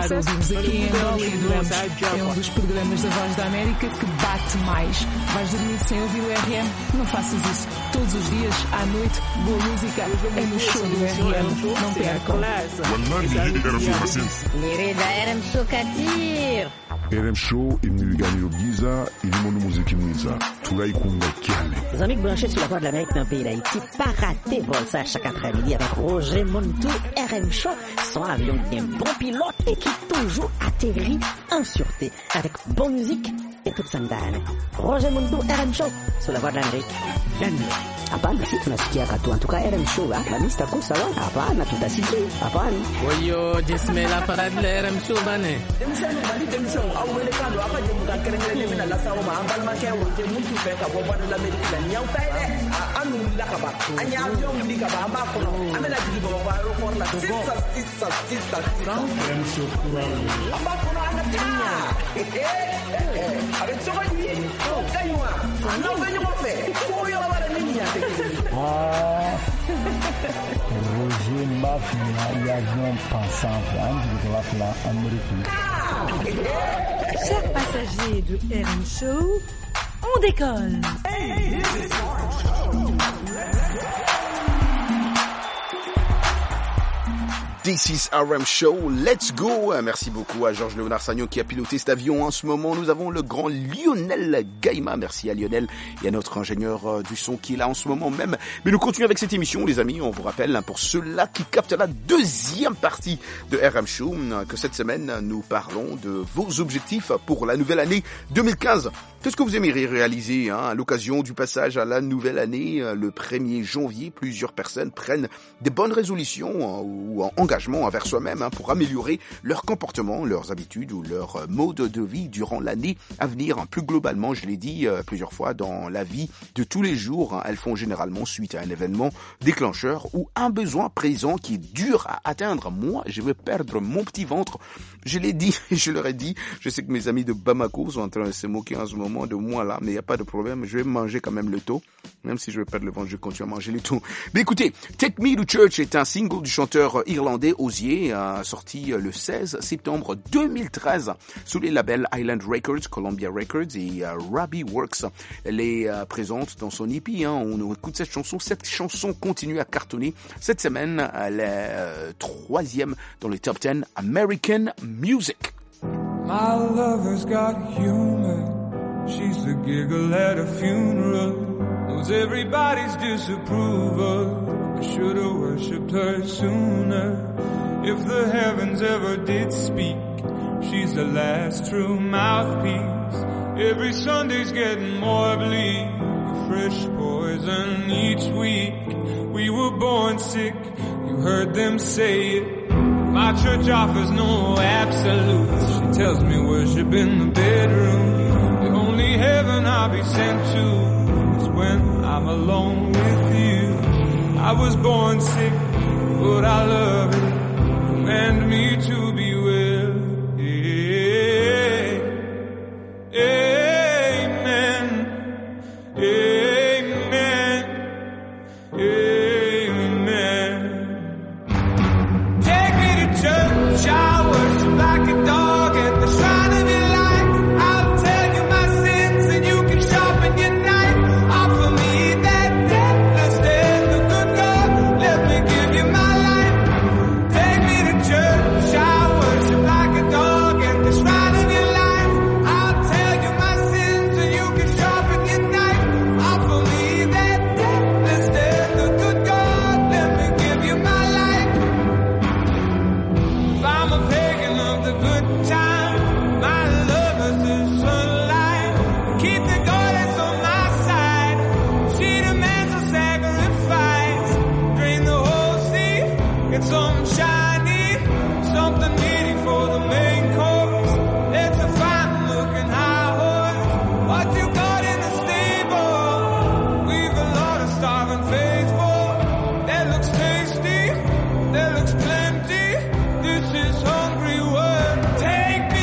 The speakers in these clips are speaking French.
ouvimos aqui em Dolly. É um dos programas da Voz da América que bate mais. Vais dormir sem ouvir o RM? Não faças isso. Todos os dias, à noite, boa música é no show do RM. Não percam. נראה הערם שו כתיר. ערם שו עם ניגני גיזה, עם מוזיקים ניזה. תולי קונגה קיאלה. Les amis branchés sur la voix de l'Amérique d'un pays d'Haïti, pas raté Volsage chaque après-midi avec Roger Montou, RM Show, son avion bien bon pilote et qui toujours atterrit en sûreté avec bonne musique et toute sandale. Roger Montou, RM Show, sur la voix de l'Amérique. Hapana, si tunasikia katu. En tout cas, RM Show, Alhamisi takuwa sawa. Hapana, tutasikia. Hapana. Oyo, jismela parade la RM Show bane. Demisano bali demisano awele kando apa je muka kerengele mina la sawo ma ambal ma ke wo je muntu fe ka bo ba la medika nyau tay de anu la ka ba anya avion li ka ba ma ko no amela ji bo ba ro ko la sisa RM Show amba ko no ana tinya avec ça ni ko kaywa no venyo mo fe ko yo la ba niña Roger Mafia y avion pensant en Amérique. Chers passagers de RM Show, on décolle. This is RM Show, let's go. Merci beaucoup à Georges Léonard Sagnon qui a piloté cet avion en ce moment. Nous avons le grand Lionel Gaïma. Merci à Lionel et à notre ingénieur du son qui est là en ce moment même. Mais nous continuons avec cette émission, les amis. On vous rappelle, pour ceux-là qui captent la deuxième partie de RM Show, que cette semaine, nous parlons de vos objectifs pour la nouvelle année 2015. Qu'est-ce que vous aimeriez réaliser à l'occasion du passage à la nouvelle année, le 1er janvier? Plusieurs personnes prennent des bonnes résolutions ou engagement envers soi-même pour améliorer leur comportement, leurs habitudes ou leur mode de vie durant l'année à venir. Plus globalement, je l'ai dit plusieurs fois, dans la vie de tous les jours, elles font généralement suite à un événement déclencheur ou un besoin présent qui est dur à atteindre. Moi, je veux perdre mon petit ventre. Je l'ai dit, je leur ai dit. Je sais que mes amis de Bamako sont en train de se moquer en ce moment de moi là, mais il n'y a pas de problème. Je vais manger quand même le taux. Même si je vais perdre le ventre, je continue à manger le taux. Mais écoutez, Take Me to Church est un single du chanteur irlandais Osier, sorti le 16 septembre 2013 sous les labels Island Records, Columbia Records et Robbie Works. Elle est présente dans son EP. On écoute cette chanson. Cette chanson continue à cartonner. Cette semaine, elle est troisième dans le top 10 American Music. My lover's got humor. She's the giggle at a funeral. Knows everybody's disapproval. I should've worshipped her sooner. If the heavens ever did speak, she's the last true mouthpiece. Every Sunday's getting more bleak. Fresh poison each week. We were born sick, you heard them say it. My church offers no absolutes. She tells me worship in the bedroom. The only heaven I'll be sent to is when I'm alone with you. I was born sick, but I love it. Command me to be well. Amen. Amen. Amen. Take me to church, I worship like a dog at the shrine of your light. I'll tell you my sins and you can sharpen your knife. Offer me that deathless death, the good God, let me give you my life. Take me to church, I worship like a dog at the shrine of your life. I'll tell you my sins and you can sharpen your knife. Offer me that deathless death, the good God, let me give you my life. If I'm a pagan of the good time, my love is the sunlight. Keep the goddess on my side. She demands a sacrifice. Drain the whole sea, get some shiny, something meaty for the main course. It's a fine looking high horse. What you got in the stable? We've a lot of starving faithful. That looks tasty, that looks plenty. This is hungry work. Take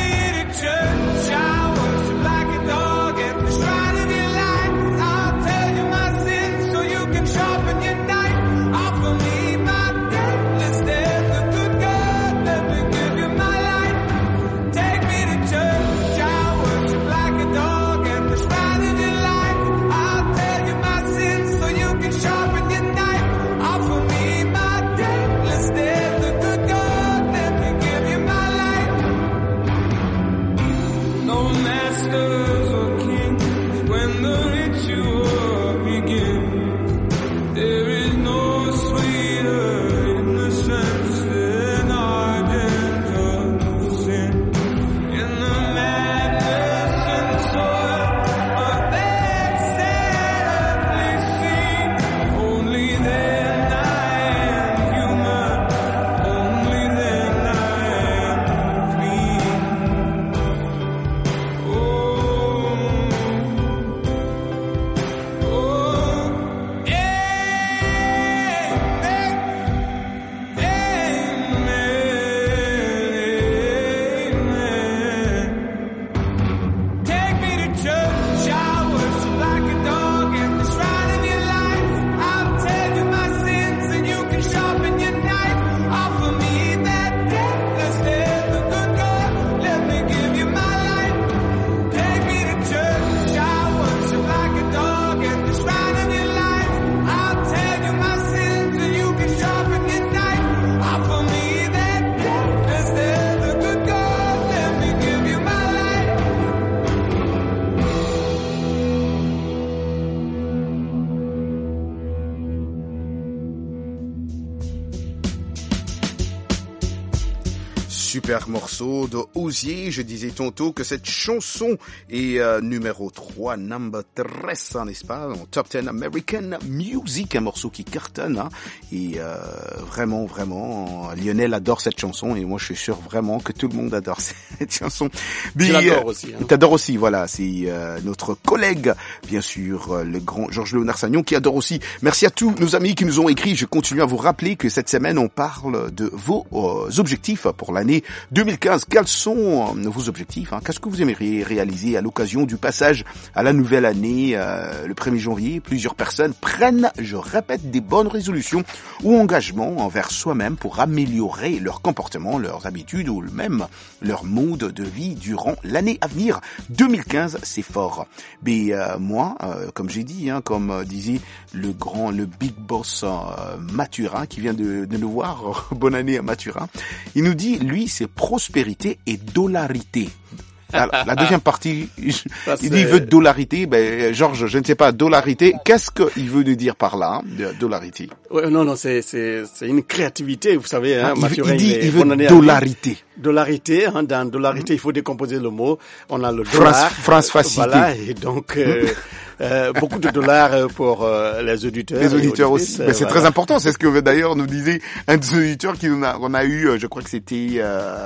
super morceau de Osier. Je disais tantôt que cette chanson est numéro 3, number 13, n'est-ce pas, en Top 10 American Music, un morceau qui cartonne, hein, et vraiment, Lionel adore cette chanson, et moi je suis sûr vraiment que tout le monde adore cette chanson. Je l'adore aussi. Hein. T'adores aussi, voilà, c'est notre collègue, bien sûr, le grand Georges-Léonard Sagnon, qui adore aussi. Merci à tous nos amis qui nous ont écrit. Je continue à vous rappeler que cette semaine, on parle de vos objectifs pour l'année 2015. Quels sont vos objectifs, hein? Qu'est-ce que vous aimeriez réaliser à l'occasion du passage à la nouvelle année le 1er janvier? Plusieurs personnes prennent, je répète, des bonnes résolutions ou engagements envers soi-même pour améliorer leur comportement, leurs habitudes ou même leur mode de vie durant l'année à venir. 2015, c'est fort. Mais moi, comme j'ai dit, hein, comme disait le big boss Mathurin qui vient de nous voir, bonne année à Mathurin, il nous dit, lui, c'est prospérité et dollarité. Alors, la deuxième partie, il dit il veut dollarité. Ben, Georges, je ne sais pas, dollarité. Qu'est-ce qu'il veut nous dire par là, hein, dollarité? Ouais, non, c'est une créativité, vous savez, hein, Mathurin. Il veut dollarité. Dollarité, hein, dans dollarité, il faut décomposer le mot. On a le dollar. France facilité. Voilà, et donc, beaucoup de dollars pour les auditeurs. Les auditeurs aussi. Mais c'est très important. C'est ce que d'ailleurs nous disait un des auditeurs qui on a eu, je crois que c'était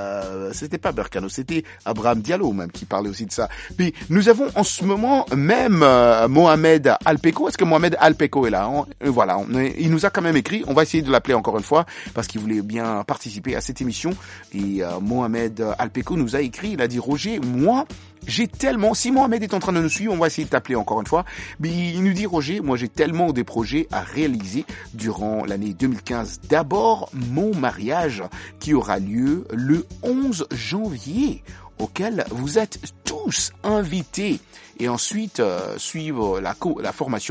pas Berkano, c'était Abraham Diallo même qui parlait aussi de ça. Puis nous avons en ce moment même Mohamed Alpeko. Est-ce que Mohamed Alpeko est là? Voilà, il nous a quand même écrit. On va essayer de l'appeler encore une fois parce qu'il voulait bien participer à cette émission. Et Mohamed Alpeko nous a écrit. Il a dit, Roger, moi, j'ai tellement, si Mohamed est en train de nous suivre, on va essayer de t'appeler encore une fois. Mais il nous dit, Roger, moi j'ai tellement des projets à réaliser durant l'année 2015. D'abord, mon mariage qui aura lieu le 11 janvier, auquel vous êtes tous invités. Et ensuite, suivre la formation,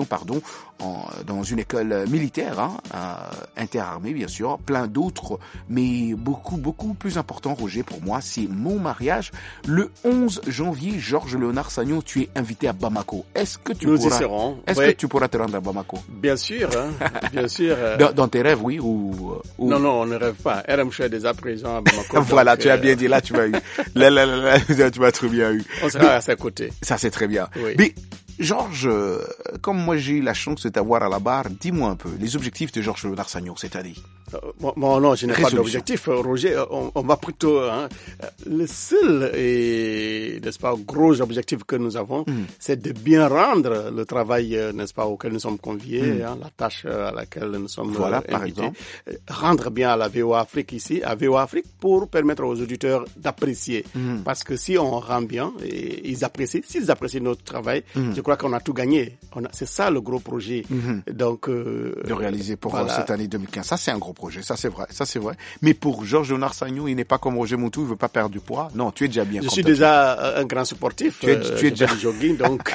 dans une école militaire, hein, interarmée bien sûr, plein d'autres, mais beaucoup plus important, Roger, pour moi, c'est mon mariage. Le 11 janvier, Georges-Léonard Sagnon, tu es invité à Bamako. Est-ce que tu pourras te rendre à Bamako? Bien sûr, hein, bien sûr. Dans tes rêves, oui, ou... Non, on ne rêve pas. RM Show est déjà présent à Bamako. Voilà, donc, tu as bien dit, là, tu m'as eu. Là, tu m'as très bien eu. On sera à ses côtés. Ça, c'est très bien. Oui. Mais, Georges, comme moi j'ai eu la chance de t'avoir à la barre, dis-moi un peu, les objectifs de Georges-Léonard Sagnon cette année. Bon, non, je n'ai pas d'objectif, Roger. On va plutôt, hein, le seul et, n'est-ce pas, gros objectif que nous avons, c'est de bien rendre le travail, n'est-ce pas, auquel nous sommes conviés, hein, la tâche à laquelle nous sommes invités, par exemple. Rendre bien à la VOA Afrique ici, à VOA Afrique, pour permettre aux auditeurs d'apprécier. Parce que si on rend bien, et s'ils apprécient notre travail, je crois qu'on a tout gagné. C'est ça le gros projet. Donc, de réaliser pour cette année 2015. Ça, c'est un gros projet. Ça, c'est vrai. Mais pour Georges-Léonard Sagnon, il n'est pas comme Roger Moutou, il veut pas perdre du poids. Non, tu es déjà bien. Je suis déjà un grand sportif. Tu es déjà du jogging, donc.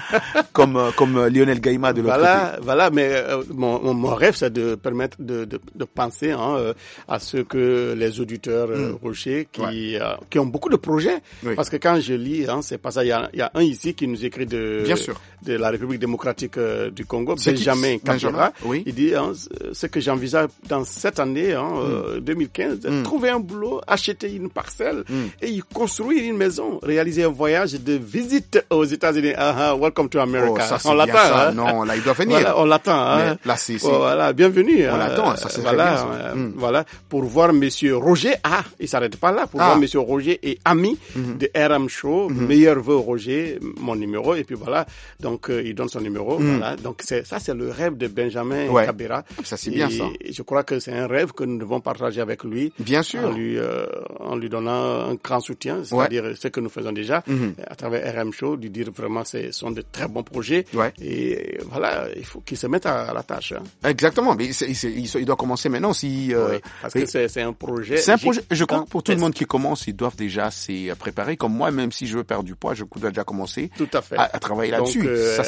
comme Lionel Gaïma de l'autre côté. Voilà, mais mon rêve, c'est de permettre de penser, hein, à ce que les auditeurs, Roger, qui ont beaucoup de projets. Oui. Parce que quand je lis, hein, c'est pas ça. Il y a un ici qui nous écrit de la République démocratique du Congo, Benjamin Kandjara. Oui. Il dit, hein, ce que j'envisage dans cette année, hein, 2015, trouver un boulot, acheter une parcelle et y construire une maison, réaliser un voyage de visite aux États-Unis. Welcome to America. Ça, on l'attend. Hein? Non, là, il doit venir. Voilà, on l'attend. Hein? Là, c'est. Voilà, bienvenue. On l'attend. Ça, c'est voilà, bien. Voilà, pour voir Monsieur Roger. Il s'arrête pas là. Pour voir Monsieur Roger et ami de RM Show. Meilleur vœu Roger, mon numéro. Et puis voilà. Donc, il donne son numéro. Voilà. Donc, c'est le rêve de Benjamin Kabera. Ça, c'est bien ça. Et je crois que c'est un rêve que nous devons partager avec lui. Bien sûr. En lui donnant un grand soutien, c'est-à-dire ce que nous faisons déjà à travers RM Show, lui dire vraiment ce sont de très bons projets. Ouais. Et voilà, il faut qu'il se mette à la tâche. Hein. Exactement, mais il doit commencer maintenant. Parce que c'est un projet. C'est un projet. Je crois que pour tout le monde qui commence, ils doivent déjà s'y préparer. Comme moi, même si je veux perdre du poids, je dois déjà commencer. Tout à fait. À travailler là-dessus. Ça, c'est bien dit.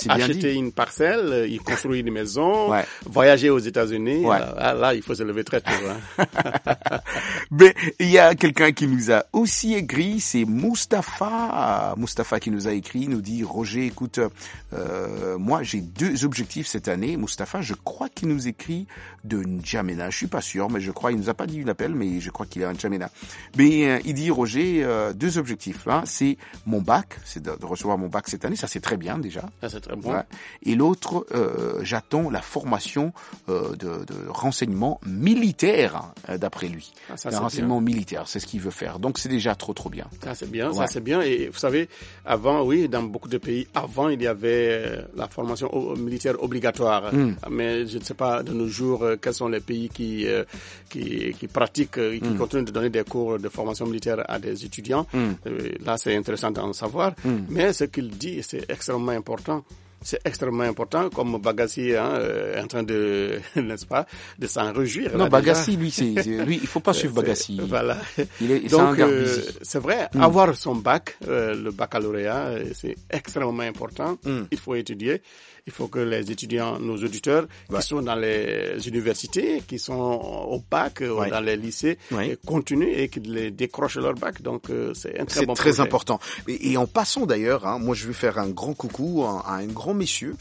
acheter une parcelle, il construit une maison, voyager aux États-Unis. Là, il faut se lever très tôt. Hein. Mais il y a quelqu'un qui nous a aussi écrit, c'est Mustapha. Mustapha qui nous a écrit, il nous dit, Roger, écoute, moi j'ai 2 objectifs cette année. Mustapha, je crois qu'il nous écrit de N'Djamena. Je suis pas sûr, mais je crois, il nous a pas dit une appel, mais je crois qu'il est à N'Djamena. Mais il dit, Roger, 2 objectifs. Hein, c'est mon bac, c'est de recevoir mon bac cette année. Ça c'est très bien déjà. Ça c'est très bon. Et l'autre, j'attends la formation de renseignement militaire, d'après lui. Un renseignement militaire, c'est ce qu'il veut faire. Donc c'est déjà trop bien. Ça c'est bien, ça c'est bien. Et vous savez, avant, oui, dans beaucoup de pays, avant il y avait la formation militaire obligatoire. Mais je ne sais pas de nos jours quels sont les pays qui pratiquent, qui continuent de donner des cours de formation militaire à des étudiants. Là c'est intéressant d'en savoir. Mais ce qu'il dit, c'est extrêmement important. C'est extrêmement important, comme Bagassi est en train de, n'est-ce pas, de s'en réjouir. Non, Bagassi, lui, il faut pas suivre Bagassi. Voilà. Donc, c'est vrai, avoir son bac, le baccalauréat, c'est extrêmement important. Il faut étudier. Il faut que les étudiants, nos auditeurs, qui sont dans les universités, qui sont au bac, dans les lycées, continuent et qu'ils décrochent leur bac. Donc, c'est un très bon projet. C'est très important. Et en passant d'ailleurs, hein, moi je veux faire un grand coucou à un grand monsieur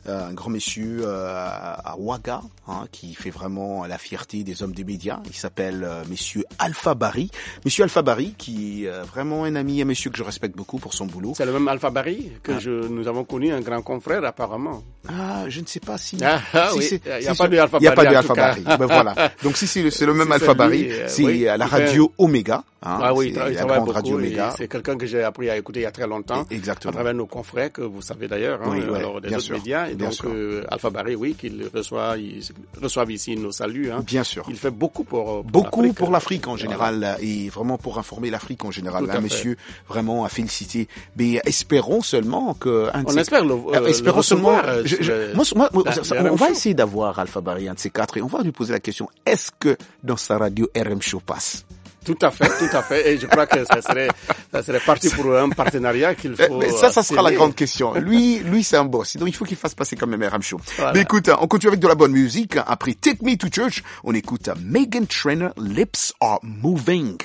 à Ouaga, hein, qui fait vraiment la fierté des hommes des médias. Il s'appelle Monsieur Alpha Barry. Monsieur Alpha Barry, qui est vraiment un ami, un monsieur que je respecte beaucoup pour son boulot. C'est le même Alpha Barry que nous avons connu, un grand confrère apparemment. Ah, je ne sais pas si... oui, il n'y a pas de Alpha Barry. Il n'y a pas de Alpha Barry. Ben voilà. Donc si c'est le même Alpha Barry, c'est à la radio Omega. Hein, il travaille beaucoup. Radio Omega. C'est quelqu'un que j'ai appris à écouter il y a très longtemps. Exactement. À travers nos confrères que vous savez d'ailleurs, alors des autres médias. Et donc Alpha Barry, qu'ils reçoivent ici nos saluts. Hein. Bien sûr. Il fait beaucoup pour l'Afrique en général, et vraiment pour informer l'Afrique en général. Un monsieur vraiment à féliciter. Mais espérons seulement que... Espérons seulement... on va essayer d'avoir Alpha Barry, un de ces 4, et on va lui poser la question, est-ce que dans sa radio RM Show passe? Tout à fait. Et je crois que ça serait parti pour un partenariat qu'il faut... Mais ça sera la grande question. Lui, c'est un boss. Donc, il faut qu'il fasse passer quand même RM Show. Voilà. Mais écoute, on continue avec de la bonne musique. Après Take Me to Church, on écoute Meghan Trainor, Lips Are Moving.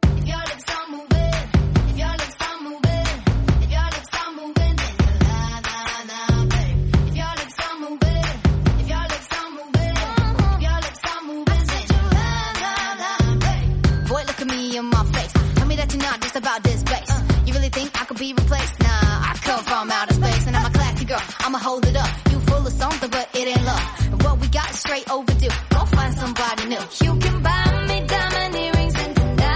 About this bass. You really think I could be replaced? Nah, I come from outer space and I'm a classy girl. I'ma hold it up. You full of something, but it ain't love. And what we got is straight overdue. Go find somebody new. You can buy me diamond earrings and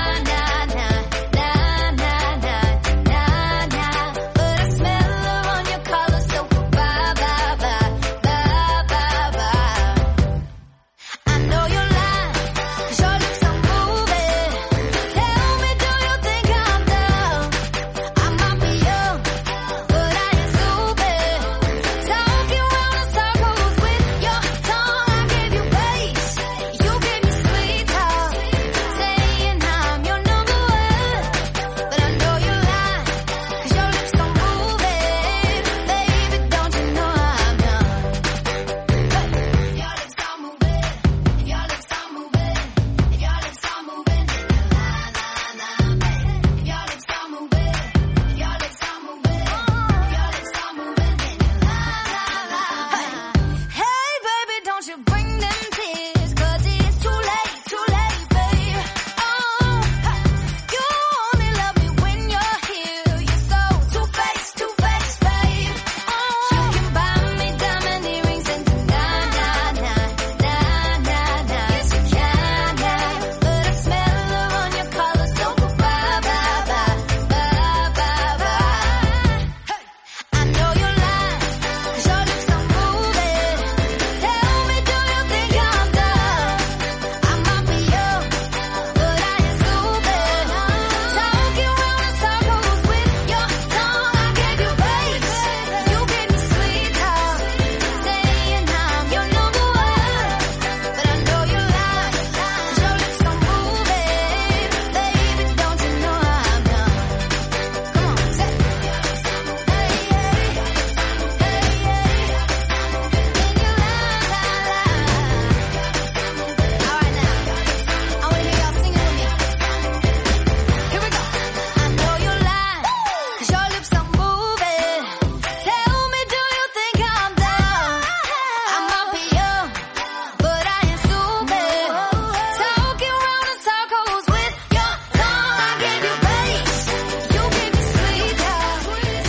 but I smell her on your collar, so bye, bye, bye, bye, bye, bye. I know you're lying, 'cause your lips are moving. Tell me, do you think I'm dumb? I might be young, but I ain't stupid. Talking round in circles with your tongue. I gave you bass, you gave me sweet talk.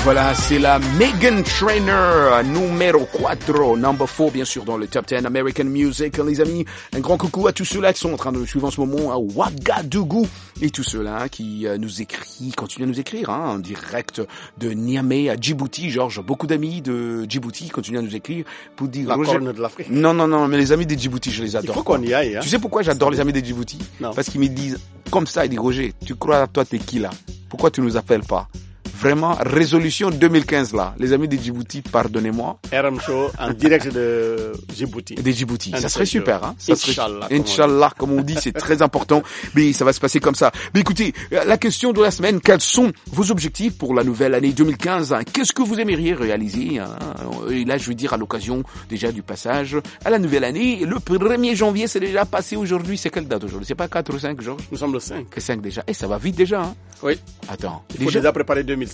Voilà, c'est la Meghan Trainor, numéro 4, number 4, bien sûr, dans le top 10 American Music. Les amis, un grand coucou à tous ceux-là qui sont en train de nous suivre en ce moment à Ouagadougou et tous ceux-là qui nous écrivent, continuent à nous écrire, en direct de Niamey à Djibouti. Georges, beaucoup d'amis de Djibouti continuent à nous écrire pour dire... La corne de l'Afrique. Non, mais les amis de Djibouti, je les adore. Il faut qu'on y aille. Tu sais pourquoi j'adore les amis de Djibouti? Parce qu'ils me disent, comme ça, ils disent, Roger, tu crois à toi, t'es qui là? Pourquoi tu nous appelles pas? Vraiment, résolution 2015 là. Les amis de Djibouti, pardonnez-moi. RM Show en direct de Djibouti. De Djibouti. Ça serait super, hein. Inch'Allah. Inch'Allah, comme on dit, c'est très important. Mais ça va se passer comme ça. Mais écoutez, la question de la semaine, quels sont vos objectifs pour la nouvelle année 2015? Qu'est-ce que vous aimeriez réaliser? Et là, je veux dire à l'occasion déjà du passage à la nouvelle année. Le 1er janvier, c'est déjà passé aujourd'hui. C'est quelle date aujourd'hui? C'est pas 4 ou 5, Georges? Nous sommes le 5. 5 déjà. Et ça va vite déjà, hein. Oui. Attends. Il faut déjà préparer 2016.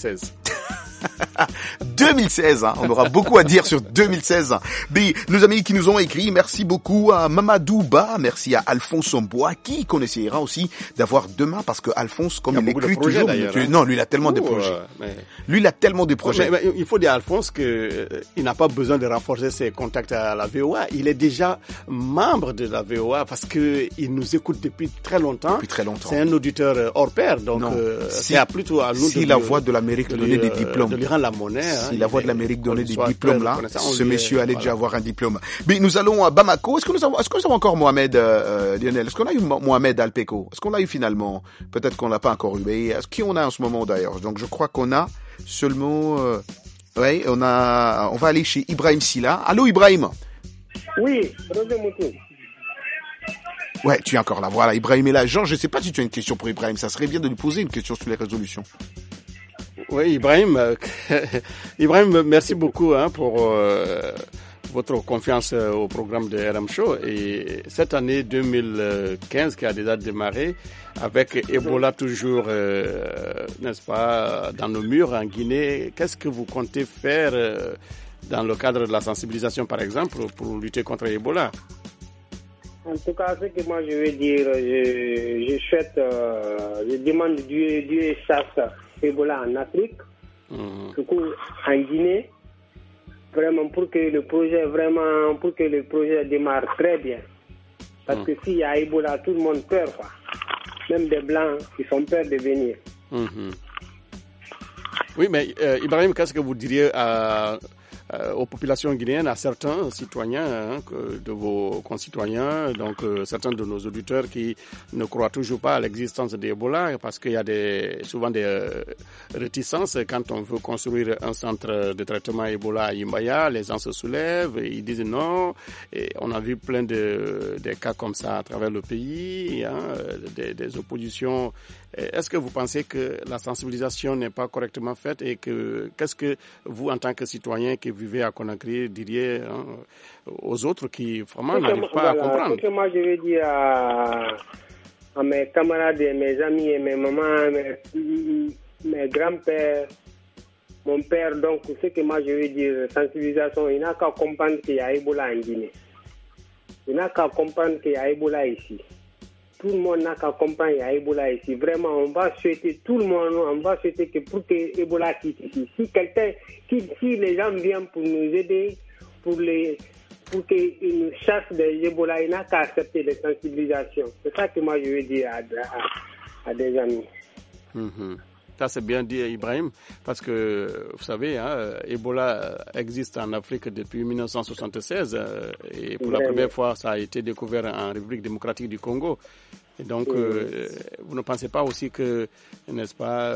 2016, hein. On aura beaucoup à dire sur 2016. Mais nos amis qui nous ont écrit, merci beaucoup à Mamadou Ba, merci à Alphonse Mboa, qui essaiera aussi d'avoir demain, parce que Alphonse, comme il écrit toujours, non, lui il a tellement de projets. Lui il a tellement de projets. Mais il faut dire à Alphonse que il n'a pas besoin de renforcer ses contacts à la VOA. Il est déjà membre de la VOA parce que il nous écoute depuis très longtemps. C'est un auditeur hors pair, donc c'est plutôt à nous. Si la voix de l'Amérique donnait des diplômes, de lui rendre la monnaie. Si la voix de l'Amérique donnait des diplômes là, ce monsieur allait déjà avoir un diplôme. Mais nous allons à Bamako. Est-ce que nous avons encore Mohamed Lionel? Est-ce qu'on a eu Mohamed Alpeko? Est-ce qu'on l'a eu finalement? Peut-être qu'on l'a pas encore eu. Mais qui on a en ce moment d'ailleurs? Donc je crois qu'on a seulement. On va aller chez Ibrahim Silla. Allô Ibrahim? Oui, Roger Moutou. Ouais, tu es encore là. Voilà, Ibrahim est là. Jean, je sais pas si tu as une question pour Ibrahim. Ça serait bien de lui poser une question sur les résolutions. Oui, Ibrahim, merci beaucoup pour votre confiance au programme de RM Show. Et cette année 2015 qui a déjà démarré, avec Ebola toujours, n'est-ce pas, dans nos murs en Guinée, qu'est-ce que vous comptez faire dans le cadre de la sensibilisation, par exemple, pour lutter contre Ebola? En tout cas, ce que moi je veux dire, je demande Dieu chasse Ebola en Afrique, du coup en Guinée, vraiment pour que le projet démarre très bien. Parce que s'il y a Ebola, tout le monde peur, quoi. Même des Blancs qui sont peur de venir. Oui, mais Ibrahim, qu'est-ce que vous diriez aux populations guinéennes, à certains citoyens de vos concitoyens, donc certains de nos auditeurs qui ne croient toujours pas à l'existence d'Ebola parce qu'il y a souvent des réticences quand on veut construire un centre de traitement Ebola à Imbaya, les gens se soulèvent et ils disent non, et on a vu plein de cas comme ça à travers le pays, des oppositions. Est-ce que vous pensez que la sensibilisation n'est pas correctement faite et qu'est-ce que vous, en tant que citoyen qui vivez à Conakry, diriez aux autres qui vraiment n'arrivent pas à comprendre? Ce que moi je veux dire à mes camarades, mes amis et mes mamans, mes grands-pères, mon père, donc ce que moi je veux dire, sensibilisation, il n'a qu'à comprendre qu'il y a Ebola en Guinée. Il n'a qu'à comprendre qu'il y a Ebola ici. Tout le monde n'a qu'à comprendre qu'il y a Ebola ici. Vraiment, on va souhaiter que pour que Ebola quitte ici. Si les gens viennent pour nous aider, pour qu'ils nous chassent des Ebola, il n'a qu'à accepter les sensibilisations. C'est ça que moi je veux dire à des amis. Ça c'est bien dit Ibrahim, parce que vous savez, Ebola existe en Afrique depuis 1976 et pour la première fois ça a été découvert en République démocratique du Congo. Et donc vous ne pensez pas aussi que, n'est-ce pas,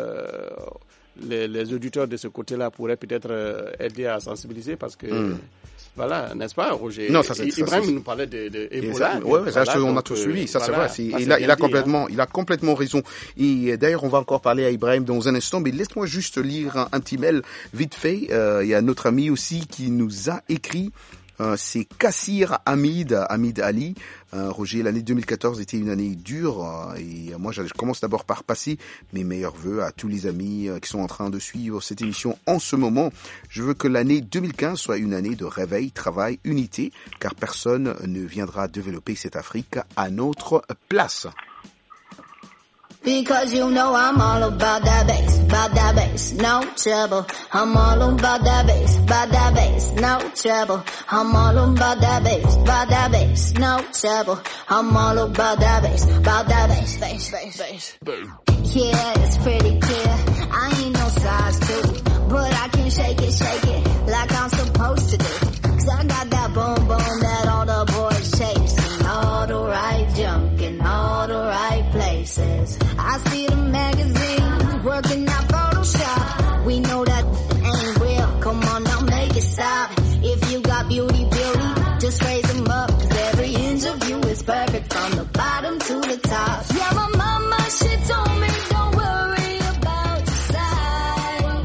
les auditeurs de ce côté-là pourraient peut-être aider à sensibiliser parce que voilà, n'est-ce pas, Roger? Non, ça Ibrahim nous parlait de Ebola. Oui, ça, on a tout suivi. Ça, voilà, c'est vrai. Il a complètement raison. Et d'ailleurs, on va encore parler à Ibrahim dans un instant, mais laisse-moi juste lire un petit mail vite fait. Il y a notre ami aussi qui nous a écrit. C'est Kassir Hamid Ali. Roger, l'année 2014 était une année dure et moi je commence d'abord par passer mes meilleurs vœux à tous les amis qui sont en train de suivre cette émission en ce moment. Je veux que l'année 2015 soit une année de réveil, travail, unité, car personne ne viendra développer cette Afrique à notre place. Because you know I'm all about that bass, bass, no trouble. I'm all about that bass, no trouble. I'm all about that bass, no trouble. I'm all about that bass, bass. Yeah, it's pretty clear. I ain't no size 2, but I can shake it like I'm supposed to do. 'Cause I got that boom boom that all the boys chase, and all the right junk in all the right places. I see the magazines working out Photoshop. We know that ain't real. Come on now, make it stop. If you got beauty, just raise them up. 'Cause every inch of you is perfect from the bottom to the top. Yeah, my mama, she told me don't worry about your size.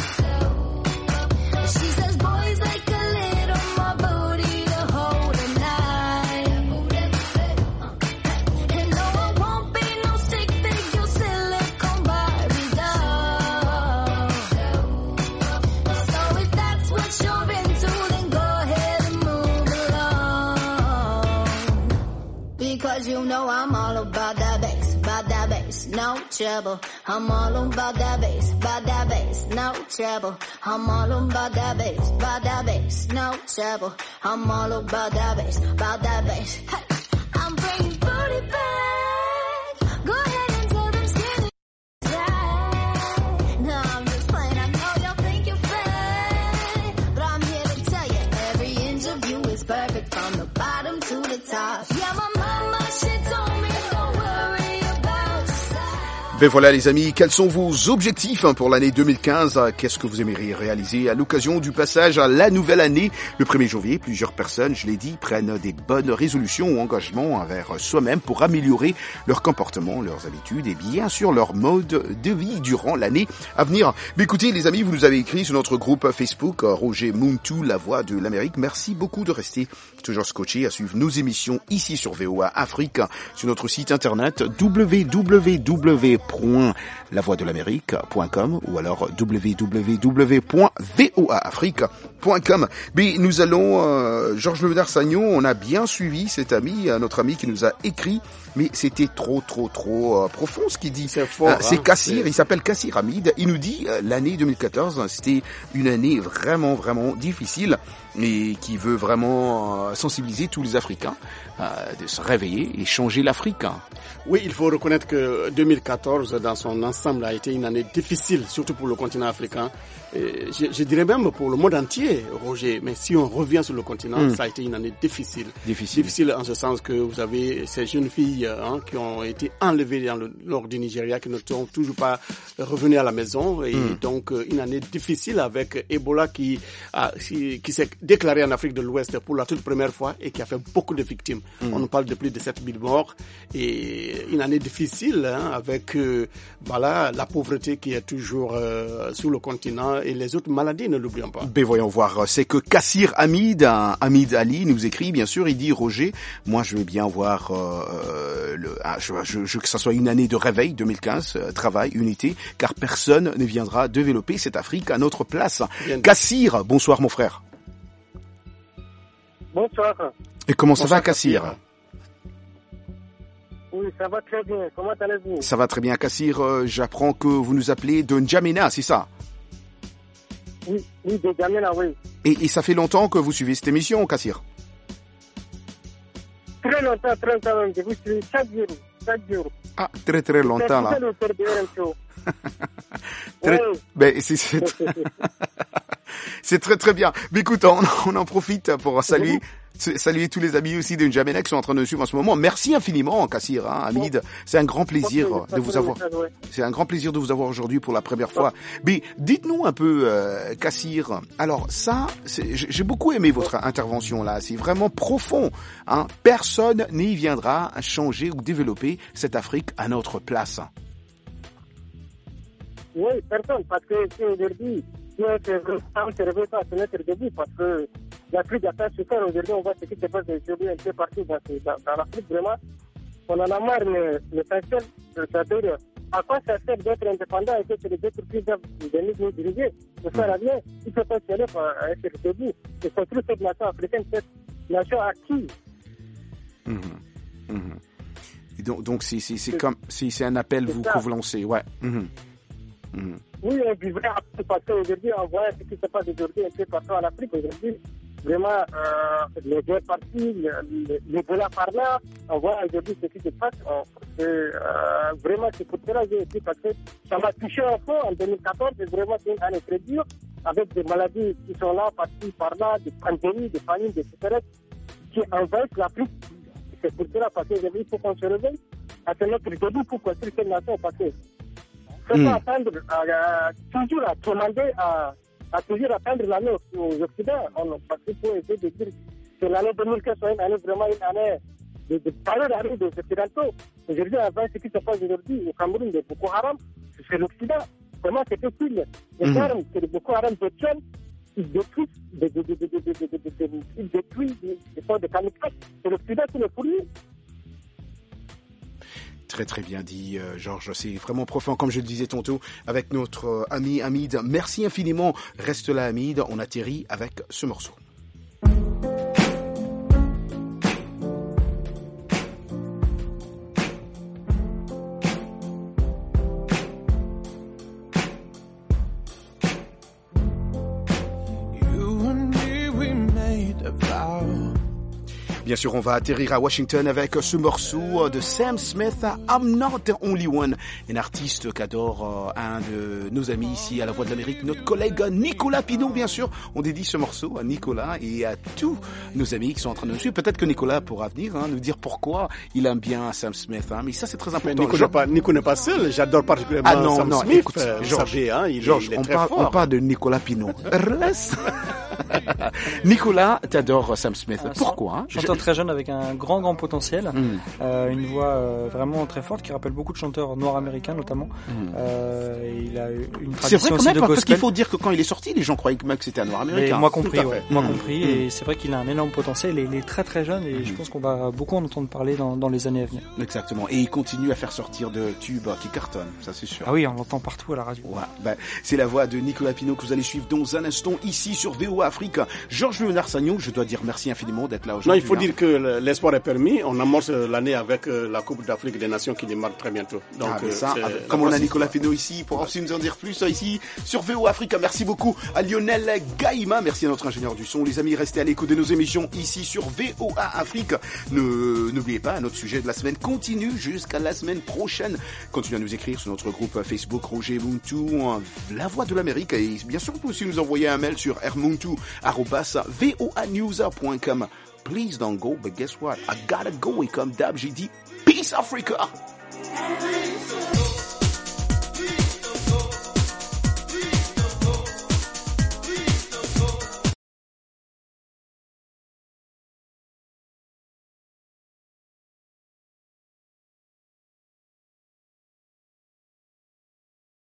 She says boys like a little more booty to hold a knife. And no, I won't be no stick figure silicone Barbie doll. So if that's what you're into, then go ahead and move along. Because you know I'm all about that bass, no trouble. I'm all about that bass, no trouble. I'm all about that bass, no trouble. I'm all about that bass. Hey, I'm bringing booty back. Go ahead and tell them skinny right. No, I'm just playing. I know y'all think you're fake, but I'm here to tell you every inch of you is perfect from the bottom to the top. Yeah, my mama, she told me don't worry about your size. Ben voilà les amis, quels sont vos objectifs pour l'année 2015? Qu'est-ce que vous aimeriez réaliser à l'occasion du passage à la nouvelle année? Le 1er janvier, plusieurs personnes, je l'ai dit, prennent des bonnes résolutions ou engagements envers soi-même pour améliorer leur comportement, leurs habitudes et bien sûr leur mode de vie durant l'année à venir. Mais écoutez les amis, vous nous avez écrit sur notre groupe Facebook Roger Muntu, la voix de l'Amérique. Merci beaucoup de rester toujours scotché à suivre nos émissions ici sur VOA Afrique, sur notre site internet www.lavoixdelamérique.com ou alors www.voaafrique.com. Mais nous allons, Georges Léonard Sagnon, on a bien suivi cet ami, notre ami qui nous a écrit, mais c'était trop profond ce qu'il dit. C'est fort. C'est Kassir, il s'appelle Kassir Hamid. Il nous dit l'année 2014, c'était une année vraiment difficile et qui veut vraiment sensibiliser tous les Africains de se réveiller et changer l'Afrique. Oui, il faut reconnaître que 2014 dans son ensemble a été une année difficile, surtout pour le continent africain. Et je dirais même pour le monde entier, Roger. Mais si on revient sur le continent, ça a été une année difficile. Difficile en ce sens que vous avez ces jeunes filles qui ont été enlevées dans le nord du Nigeria, qui ne sont toujours pas revenues à la maison. Et donc une année difficile avec Ebola qui s'est déclaré en Afrique de l'Ouest pour la toute première fois et qui a fait beaucoup de victimes. On nous parle de plus de 7000 morts. Et une année difficile avec la pauvreté qui est toujours sur le continent et les autres maladies, ne l'oublions pas. Ben voyons voir, c'est que Kassir Hamid Ali nous écrit, bien sûr, il dit Roger, moi je veux bien voir que ça soit une année de réveil 2015, travail, unité, car personne ne viendra développer cette Afrique à notre place. Kassir, bonsoir mon frère. Bonsoir. Et comment ça va Kassir? Oui, ça va très bien. Comment allez-vous? Ça va très bien Kassir, j'apprends que vous nous appelez de N'Djamena, c'est ça? Oui, de N'Djamena, oui. Et ça fait longtemps que vous suivez cette émission, Kassir? Très longtemps même. Je vous suis chaque jour. Ah, très longtemps là. C'est très bien. Mais écoute, on en profite pour saluer tous les amis aussi de N'Djamena qui sont en train de nous suivre en ce moment. Merci infiniment, Kassir, Hamid. C'est un grand plaisir de vous avoir. C'est un grand plaisir de vous avoir aujourd'hui pour la première fois. Mais dites-nous un peu, Kassir. Alors ça, j'ai beaucoup aimé votre intervention là. C'est vraiment profond. Personne n'y viendra changer ou développer cette Afrique à notre place. Oui, personne, parce que si aujourd'hui, si on se réveille pas à se mettre debout, parce que l'Afrique a fait super aujourd'hui, on voit ce qui se passe aujourd'hui un peu partout dans l'Afrique, vraiment, on en a marre, mais l'essentiel, c'est-à-dire, à quoi ça sert d'être indépendant et que les autres pays doivent nous diriger? Ça sert à rien. Il faut pas se lever à être debout. Et construire cette nation africaine, cette nation acquise. Et donc c'est un appel que vous lancez, ouais. Oui, on vivrait un peu parce qu'aujourd'hui, on voit ce qui se passe aujourd'hui un peu partout en Afrique. Aujourd'hui, vraiment, les deux parties, l'Ebola par là, on voit aujourd'hui ce qui se passe. Vraiment, c'est pour cela que j'ai dit, parce que ça m'a touché un peu en 2014, et vraiment, c'est une année très dure, avec des maladies qui sont là, par-ci, par-là, des pandémies, des famines, des sécheresses, qui envahissent l'Afrique. C'est pour cela, parce qu'aujourd'hui, il faut qu'on se réveille. C'est notre début pour construire cette nation, parce que il ne faut pas attendre, toujours à commander, à toujours attendre l'année aux Occidents. Parce qu'il faut essayer de dire que l'année 2015 soit une année vraiment une année de parler d'année des Occidentaux. Aujourd'hui, avant ce qui se passe aujourd'hui au Cameroun, de Boko Haram, c'est l'Occident. Comment c'est possible? Les armes que le Boko Haram détiennent, ils détruisent des sortes de kamikazes. C'est l'Occident qui les fournit. Très très bien dit, Georges. C'est vraiment profond, comme je le disais tantôt, avec notre ami Hamid. Merci infiniment. Reste là, Hamid. On atterrit avec ce morceau. Bien sûr, on va atterrir à Washington avec ce morceau de Sam Smith, I'm Not the Only One, un artiste qu'adore un de nos amis ici à la Voix de l'Amérique, notre collègue Nicolas Pinault, bien sûr. On dédie ce morceau à Nicolas et à tous nos amis qui sont en train de nous suivre. Peut-être que Nicolas pourra venir nous dire pourquoi il aime bien Sam Smith. Mais ça, c'est très important. Nico n'est pas seul. J'adore particulièrement Sam Smith. Écoute, Georges, on parle de Nicolas Pinault. Nicolas, t'adores Sam Smith. Pourquoi? Chanteur très jeune avec un grand potentiel, une voix vraiment très forte qui rappelle beaucoup de chanteurs noirs américains notamment. Il a une tradition aussi de gospel. Parce qu'il faut dire que quand il est sorti, les gens croyaient que c'était un noir américain. Moi compris, et c'est vrai qu'il a un énorme potentiel et il est très jeune et je pense qu'on va beaucoup en entendre parler dans les années à venir. Exactement, et il continue à faire sortir de tubes qui cartonnent, ça c'est sûr. Ah oui, on l'entend partout à la radio. Voilà. C'est la voix de Nicolas Pinault que vous allez suivre dans un instant ici sur VOA Afrique. Georges Léonard Sagnon, je dois dire merci infiniment d'être là aujourd'hui. Non, il faut dire que l'espoir est permis. On amorce l'année avec la Coupe d'Afrique des Nations qui démarre très bientôt. Donc, comme on a Nicolas Pinault ici, pour aussi nous en dire plus ici sur VOA Afrique. Merci beaucoup à Lionel Gaïma. Merci à notre ingénieur du son. Les amis, restez à l'écoute de nos émissions ici sur VOA Afrique. N'oubliez pas, notre sujet de la semaine continue jusqu'à la semaine prochaine. Continuez à nous écrire sur notre groupe Facebook Roger Muntu, La Voix de l'Amérique. Et bien sûr, vous pouvez aussi nous envoyer un mail sur rmuntu@voanews.com. Please don't go, but guess what? I gotta go. Et comme d'hab, j'ai dit Peace Africa.